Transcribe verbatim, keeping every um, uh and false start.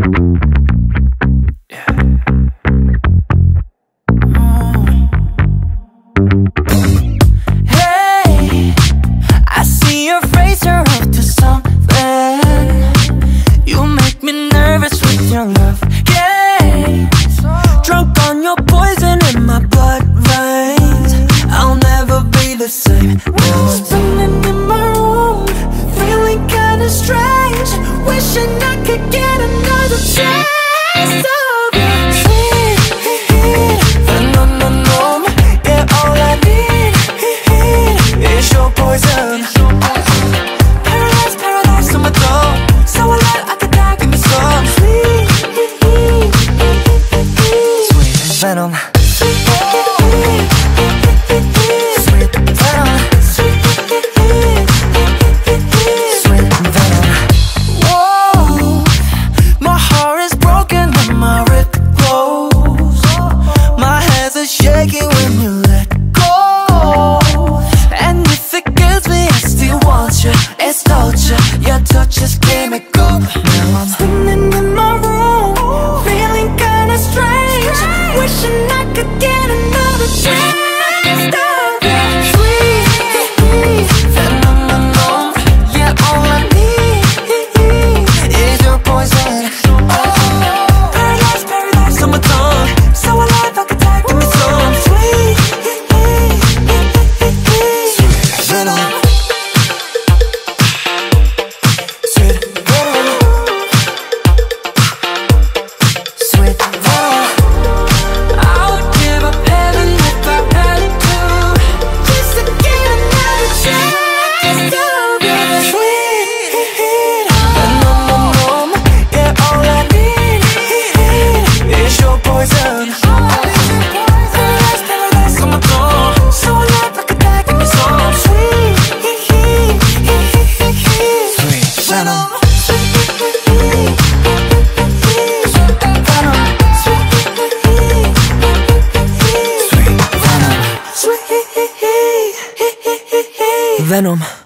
Your love games, drunk on your poison in my blood veins. I'll never be the same. Now I'm spinning in my room, feeling kinda strange, wishing I could get another taste of your sweet venom. Yeah, all I need is your poison. Paradise, paradise on my door, so alive I could die. Give me some sweet venom. Sweet venom. Sweet venom. Whoa, my heart is broken and my rib glows. My hands are shaking when you let go. And if it kills me, I still want you. It's torture, your touch is chemical. Now I'm spinning in my room, feeling kinda strange, wishing I could get another taste of your sweet venom. Yeah, all I need is your poison. Paradise, paradise on my tongue, so alive I could die. Give me some sweet venom. Sweet venom. Sweet venom. I would give up heaven if I had to, just to get another taste of your sweet venom. Yeah, all I need is your poison. Paradise, paradise on my tongue, so alive I could die. Give me some sweet sweet venom. Venom.